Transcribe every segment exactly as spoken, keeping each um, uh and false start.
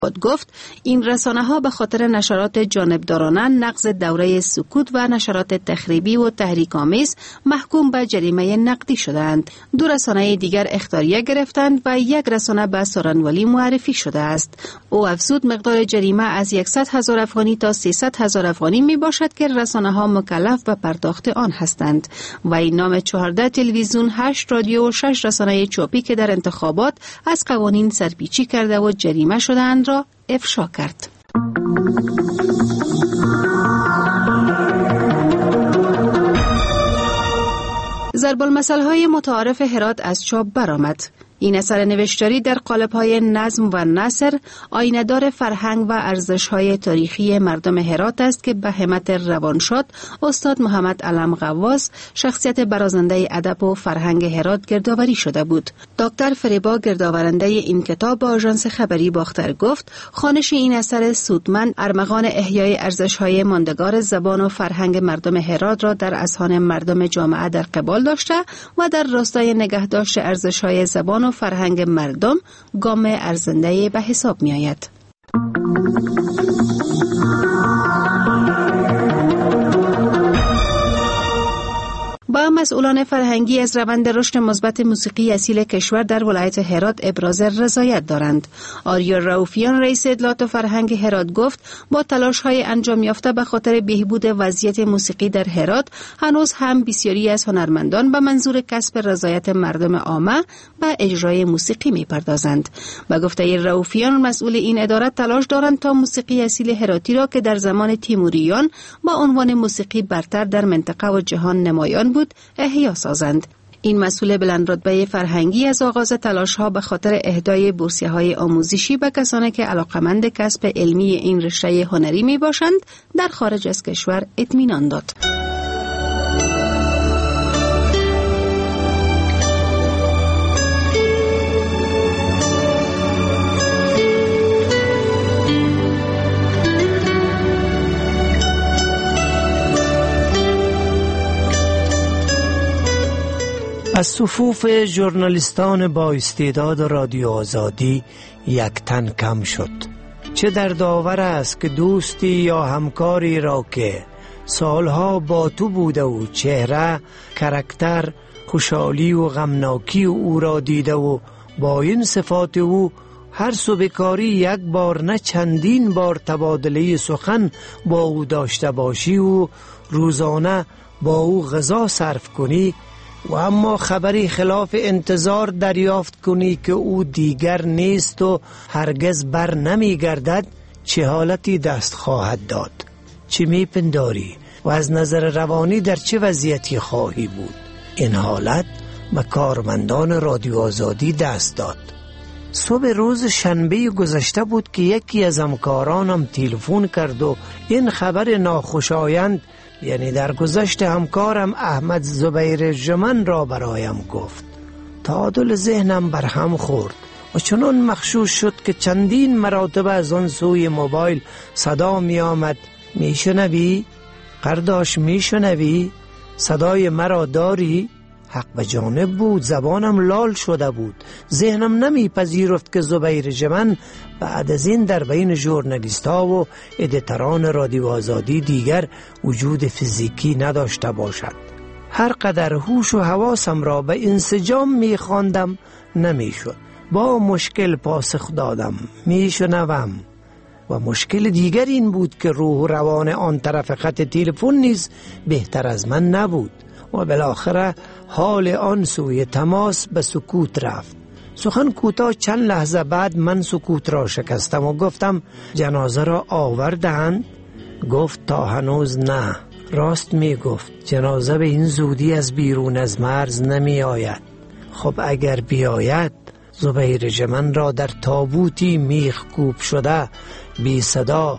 گفت این رسانه ها به خاطر نشرات جانبدارانه، نقض دوره سکوت و نشرات تخریبی و تحریک‌آمیز محکوم به جریمه نقدی شدند. دو رسانه دیگر اخطاریه گرفتند و یک رسانه به سارنوالی معرفی شده است. او افزود مقدار جریمه از صد هزار افغانی تا سیصد هزار افغانی می باشد که رسانه ها مکلف به پرداخت آن هستند. و این نام چهارده تلویزیون، هشت رادیو و شش رسانه چاپی که در انتخابات از قوانین سرپیچی کرده و جریمه شدند را افشا کرد. ضرب المثل‌های متعارف هرات از چاپ برآمد. این اثر نوشتاری در قالب‌های نظم و نثر آینه‌دار فرهنگ و ارزش‌های تاریخی مردم هرات است که به همت روانشاد استاد محمد علم غواص، شخصیت برازنده ادب و فرهنگ هرات گردآوری شده بود. دکتر فریبا گردآورنده این کتاب با آژانس خبری باختر گفت خوانش این اثر سودمند ارمغان احیای ارزش‌های ماندگار زبان و فرهنگ مردم هرات را در اذهان مردم جامعه در قبال داشته و در راستای نگهداشت ارزش‌های زبان و فرهنگ مردم گام ارزنده به حساب می آید. با مسئولان فرهنگی از روند رشد مثبت موسیقی اصیل کشور در ولایت هرات ابراز رضایت دارند. آریا رؤوفیان رئیس اطلاعات و فرهنگ هرات گفت با تلاش‌های انجام یافته به خاطر بهبود وضعیت موسیقی در هرات هنوز هم بسیاری از هنرمندان به منظور کسب رضایت مردم عامه به اجرای موسیقی می‌پردازند. با گفته رؤوفیان مسئول این اداره تلاش دارند تا موسیقی اصیل هراتی را که در زمان تیموریان با عنوان موسیقی برتر در منطقه و جهان نمایان بود احیا سازند. این مسئول بلند رتبه فرهنگی از آغاز تلاش‌ها به خاطر اهدای بورسیه‌های آموزشی به کسانی که علاقمند کسب علمی این رشته هنری می باشند در خارج از کشور اطمینان داد. از صفوف ژورنالیستان با استعداد رادیو آزادی یک تن کم شد. چه در داور است که دوستی یا همکاری را که سالها با تو بوده و چهره، کرکتر، خوشحالی و غمناکی او را دیده و با این صفات او هر سو بکاری یک بار نه چندین بار تبادله سخن با او داشته باشی و روزانه با او غذا صرف کنی و اما خبری خلاف انتظار دریافت کنی که او دیگر نیست و هرگز بر نمی گردد، چه حالتی دست خواهد داد؟ چه می پنداری و از نظر روانی در چه وضعیتی خواهی بود؟ این حالت به کارمندان رادیو آزادی دست داد. صبح روز شنبه گذشته بود که یکی از همکارانم تلفن کرد و این خبر ناخوشایند، یعنی در گذشت همکارم احمد زبیر جمن را برایم گفت. تعادل ذهنم برهم خورد و چنان مخشوش شد که چندین مراتبه از آن سوی موبایل صدا می آمد: میشنوی؟ قرداش میشنوی؟ صدای مرا داری؟ حق به جانب بود، زبانم لال شده بود. ذهنم نمی پذیرفت که زبیر جمن بعد از این در بین ژورنالیست‌ها و ادیتران رادیو آزادی دیگر وجود فیزیکی نداشته باشد. هر قدر هوش و حواسم را به انسجام می خواندم نمی شد. با مشکل پاسخ دادم: می شنوم. و مشکل دیگر این بود که روح و روان آن طرف خط تلفن نیز بهتر از من نبود و بالاخره حال آن سوی تماس به سکوت رفت. سخن کوتاه چند لحظه بعد من سکوت را شکستم و گفتم: جنازه را آوردند؟ گفت: تا هنوز نه. راست می گفت، جنازه به این زودی از بیرون از مرز نمی آید. خب اگر بیاید، زبیر جمن را در تابوتی میخ کوب شده، بی صدا،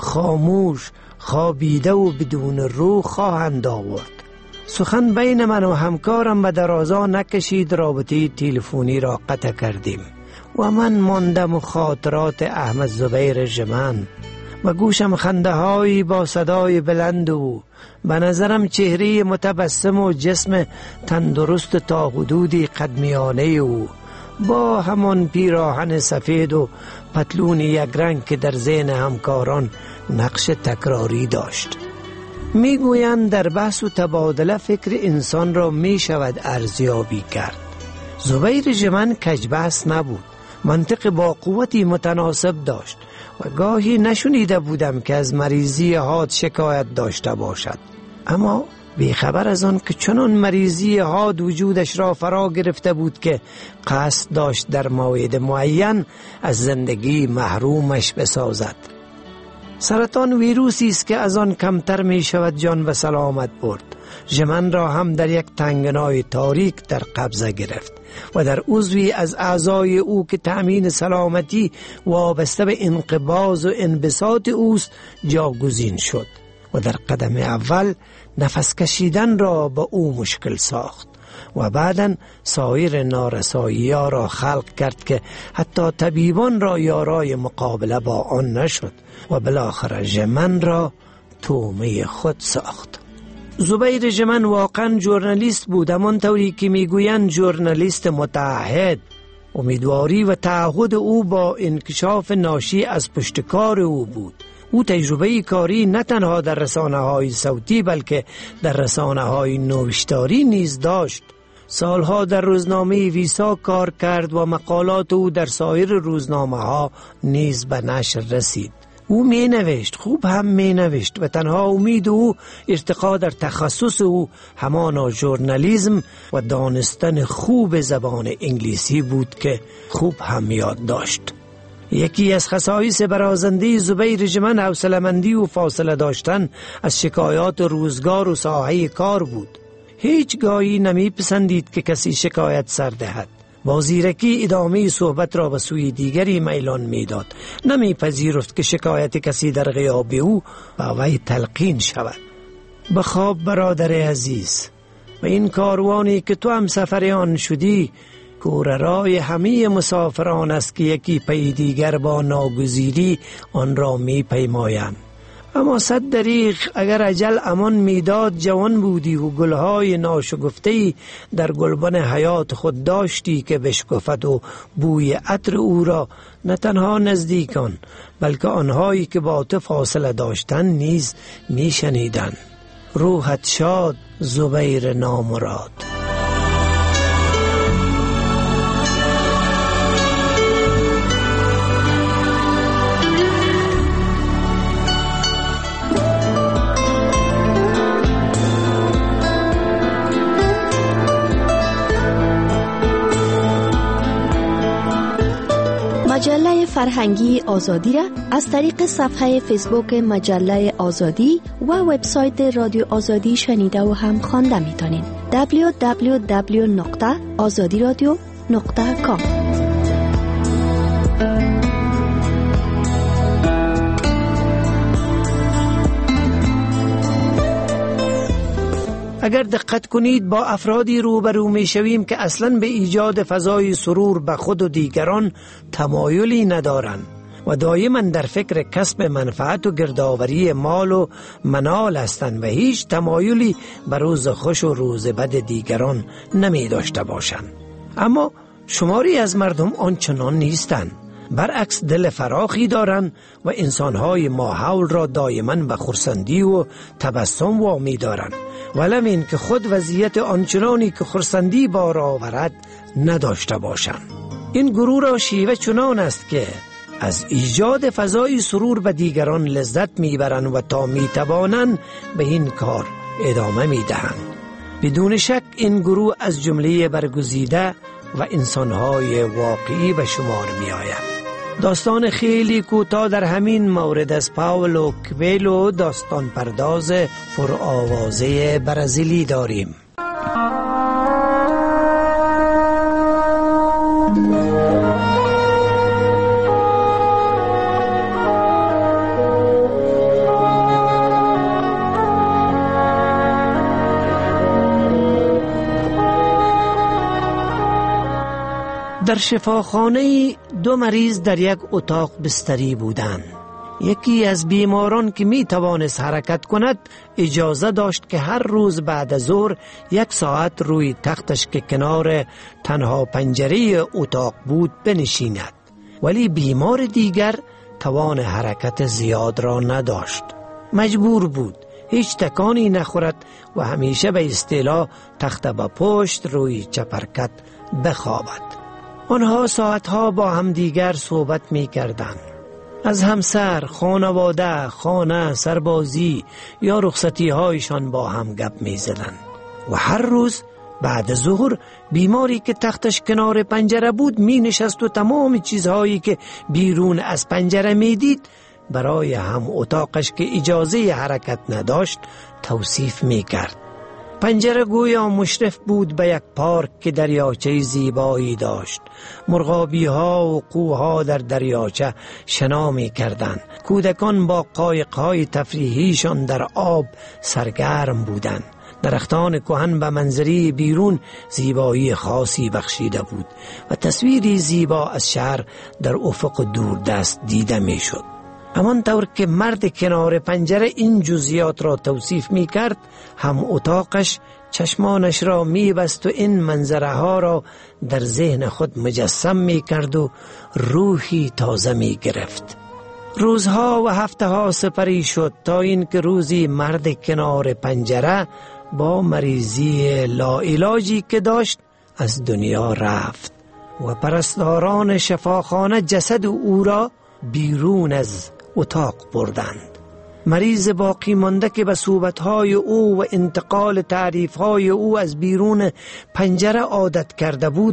خاموش، خوابیده و بدون روح خواهند آورد. سخن بین من و همکارم به درازا نکشید، رابطه تلفنی را قطع کردیم و من ماندم و خاطرات احمد زبیر جمن و گوشم خنده هایی با صدای بلند و به نظرم چهره متبسم و جسم تندرست تا حدودی قدمیانه و با همان پیراهن سفید و پتلون یک رنگ که در ذهن همکاران نقش تکراری داشت. میگویند در بحث و تبادله فکر انسان را می شود ارزیابی کرد. زبیر جمن کجبحث نبود، منطق با قوتی متناسب داشت و گاهی نشنیده بودم که از مریضی حاد شکایت داشته باشد. اما بیخبر از آن که چنان مریضی حاد وجودش را فرا گرفته بود که قصد داشت در موعد معین از زندگی محرومش بسازد. سرطان ویروسی است که از آن کمتر می شود جان و سلامت برد. جمن را هم در یک تنگنای تاریک در قبضه گرفت و در عضوی از اعضای او که تأمین سلامتی وابسته به انقباض و انبساط اوست جاگزین شد و در قدم اول نفس کشیدن را به او مشکل ساخت و بعداً سایر نارسایی ها را خلق کرد که حتی طبیبان را یارای مقابله با آن نشد و بالاخره جمن را تومه خود ساخت. زبیر جمن واقعا ژورنالیست بود، همانطوری که میگویند ژورنالیست متعهد. امیدواری و تعهد او با انکشاف ناشی از پشتکار او بود. او تجربه کاری نه تنها در رسانه های صوتی بلکه در رسانه های نوشتاری نیز داشت. سالها در روزنامه ویسا کار کرد و مقالات او در سایر روزنامه ها نیز به نشر رسید. او می نوشت، خوب هم می نوشت و تنها امید او ارتقا در تخصص او همانا ژورنالیسم و دانستن خوب زبان انگلیسی بود که خوب هم یاد داشت. یکی از خصایص برازنده زبیر جمن حوصله‌مندی و فاصله داشتن از شکایات روزگار و ساحه کار بود. هیچ گاهی نمی پسندید که کسی شکایت سر دهد. با زیرکی ادامه صحبت را به سوی دیگری میلان میداد. نمی پذیرفت که شکایت کسی در غیاب او با وی تلقین شود. بخواب برادر عزیز، و این کاروانی که تو هم سفر آن شدی کوررای همه مسافران است که یکی پی دیگر با ناگزیری آن را می پیمایند. اما صد دریغ اگر اجل امان میداد جوان بودی و گلهای ناشکفته‌ای در گلبن حیات خود داشتی که بشکفت و بوی عطر او را نه تنها نزدیکان بلکه آنهایی که با تو فاصله داشتن نیز میشنیدند. روحت شاد زبیر نامراد. مجله فرهنگی آزادی را از طریق صفحه فیسبوک مجله آزادی و وبسایت رادیو آزادی شنیده و هم خوانده میتونید. دبلیو دبلیو دبلیو نقطه آزادی رادیو نقطه کام. اگر دقت کنید با افرادی روبرو می شویم که اصلاً به ایجاد فضای سرور به خود و دیگران تمایلی ندارند و دائما در فکر کسب منفعت و گردآوری مال و منال هستند و هیچ تمایلی به روز خوش و روز بد دیگران نمی داشته باشند. اما شماری از مردم آنچنان نیستند، برعکس دل فراخی دارند و انسانهای ماحول را دائما به خرسندی و تبسم وامی دارند، ولم این که خود وضعیت آنچنانی که خرسندی بار آورد نداشته باشند. این گروه را شیوه چنان است که از ایجاد فضای سرور به دیگران لذت میبرند و تا میتوانند به این کار ادامه میدهند. بدون شک این گروه از جمله برگزیده و انسانهای واقعی به شمار می آید. داستان خیلی کوتاه در همین مورد از پاولو کوئلو داستان پرداز پرآوازه برزیلی داریم. در شفاخانه دو مریض در یک اتاق بستری بودند. یکی از بیماران که می توانست حرکت کند اجازه داشت که هر روز بعد از ظهر یک ساعت روی تختش که کنار تنها پنجره اتاق بود بنشیند، ولی بیمار دیگر توان حرکت زیاد را نداشت. مجبور بود هیچ تکانی نخورد و همیشه به اصطلاح تخت به پشت روی چپرکت بخوابد. آنها ساعتها با هم دیگر صحبت می کردند. از همسر، خانواده، خانه، سربازی یا رخصتی هایشان با هم گپ می زدند. و هر روز بعد ظهر بیماری که تختش کنار پنجره بود می نشست و تمام چیزهایی که بیرون از پنجره می دید برای هم اتاقش که اجازه حرکت نداشت توصیف می کرد. پنجره گویا مشرف بود به یک پارک که دریاچه زیبایی داشت. مرغابی ها و قوها در دریاچه شنا می کردند. کودکان با قایق های تفریحیشان در آب سرگرم بودند. درختان کهن به منظری بیرون زیبایی خاصی بخشیده بود و تصویری زیبا از شهر در افق دوردست دیده می شد. همانطور که مرد کنار پنجره این جزئیات را توصیف می کرد، هم اتاقش چشمانش را می بست و این منظره ها را در ذهن خود مجسم می کرد و روحی تازه می گرفت. روزها و هفته ها سپری شد تا اینکه روزی مرد کنار پنجره با مریضی لاعلاجی که داشت از دنیا رفت و پرستاران شفاخانه جسد او را بیرون از اتاق بردند. مریض باقی مانده که به صحبت‌های او و انتقال تعریف‌های او از بیرون پنجره عادت کرده بود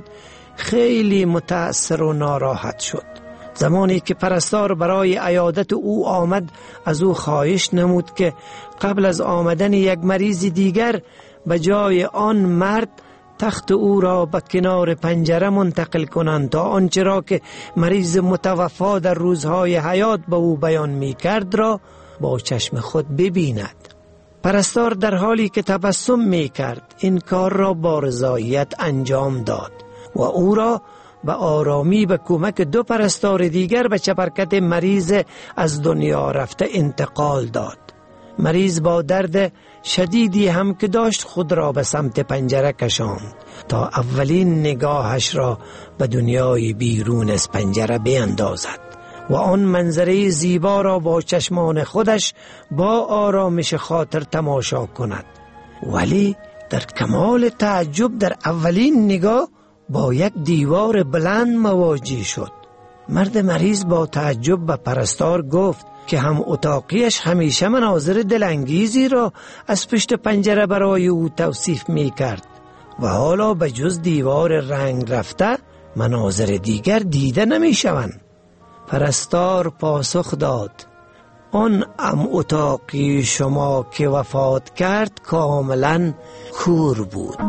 خیلی متأثر و ناراحت شد. زمانی که پرستار برای عیادت او آمد از او خواهش نمود که قبل از آمدن یک مریض دیگر به جای آن مرد تخت او را به کنار پنجره منتقل کنند تا آنچه را که مریض متوفا در روزهای حیات به او بیان می کرد را با چشم خود ببیند. پرستار در حالی که تبسم می کرد این کار را با رضایت انجام داد و او را به آرامی به کمک دو پرستار دیگر به چپرکت مریض از دنیا رفته انتقال داد. مریض با درد شدیدی هم که داشت خود را به سمت پنجره کشاند تا اولین نگاهش را به دنیای بیرون از پنجره بیندازد و آن منظره زیبا را با چشمان خودش با آرامش خاطر تماشا کند. ولی در کمال تعجب در اولین نگاه با یک دیوار بلند مواجه شد. مرد مریض با تعجب به پرستار گفت که هم اتاقیش همیشه مناظر دلانگیزی را از پشت پنجره برای او توصیف می کرد و حالا به جز دیوار رنگ رفته مناظر دیگر دیده نمی شوند. پرستار پاسخ داد آن ام اتاقی شما که وفات کرد کاملا کور بود.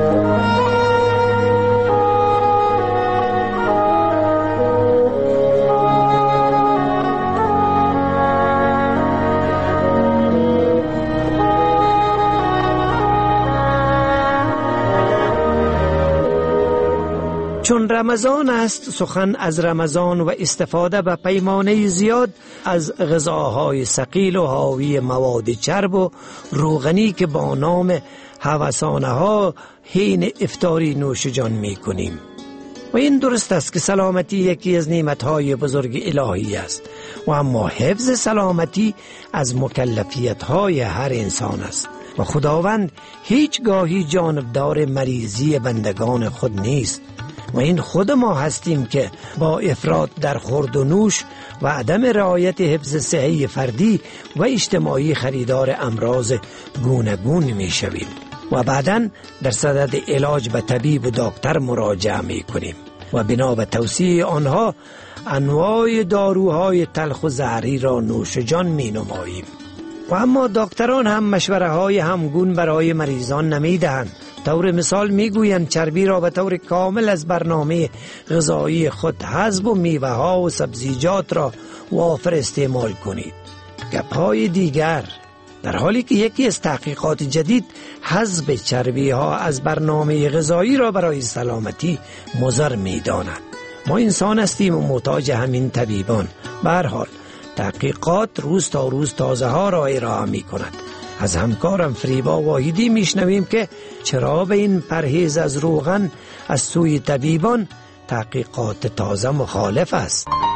چون رمضان است سخن از رمضان و استفاده به پیمانه زیاد از غذاهای ثقیل و حاوی مواد چرب و روغنی که با نام هوسانه ها حین افطاری نوش جان می کنیم. و این درست است که سلامتی یکی از نعمتهای بزرگ الهی است و اما حفظ سلامتی از مکلفیتهای هر انسان است و خداوند هیچگاهی جانبدار مریضی بندگان خود نیست و این خود ما هستیم که با افراط در خورد و نوش و عدم رعایت حفظ صحی فردی و اجتماعی خریدار امراض گوناگون می شویم و بعداً در صدد علاج به طبیب و دکتر مراجعه می کنیم و بنا به توصیه آنها انواع داروهای تلخ و زهری را نوش جان می نماییم. و اما دکتران هم مشوره های همگون برای مریضان نمی دهند. طور مثال می گویند چربی را به طور کامل از برنامه غذایی خود حذف و میوه ها و سبزیجات را وافر استعمال کنید. گپ های دیگر، در حالی که یکی از تحقیقات جدید حذف چربی ها از برنامه غذایی را برای سلامتی مضر می داند. ما انسان هستیم و محتاج همین طبیبان. به هر حال تحقیقات روز تا روز تازه ها را ارائه می کند. از همکارم فریبا واحدی میشنویم که چرا به این پرهیز از روغن از سوی طبیبان تحقیقات تازه مخالف است.